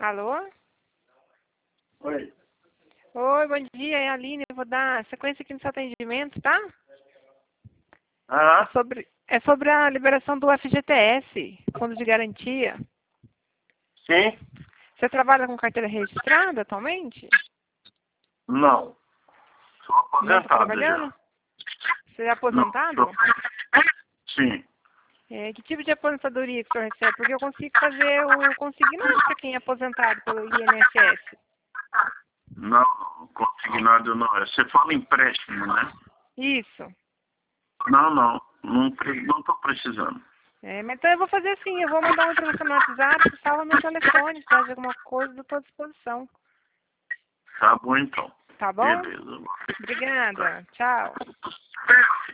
Alô? Oi. Oi, bom dia, é a Aline. Eu vou dar sequência aqui no seu atendimento, tá? Ah, É sobre a liberação do FGTS, Fundo de Garantia. sim? Você trabalha com carteira registrada atualmente? Não. Sou Não está aposentado trabalhando? já. Você é Não. aposentado? Sim. Que tipo de aposentadoria que o senhor recebe? Porque eu consigo fazer o consignado para quem é aposentado pelo INSS. Não, consignado não é. Você fala empréstimo, né? Isso. Não. Não estou precisando. Mas então eu vou fazer assim, eu vou mandar um para você no WhatsApp, você fala no telefone, se precisar de alguma coisa, eu estou à disposição. Tá bom então. Tá bom? Beleza. Obrigada. Tchau. Tá.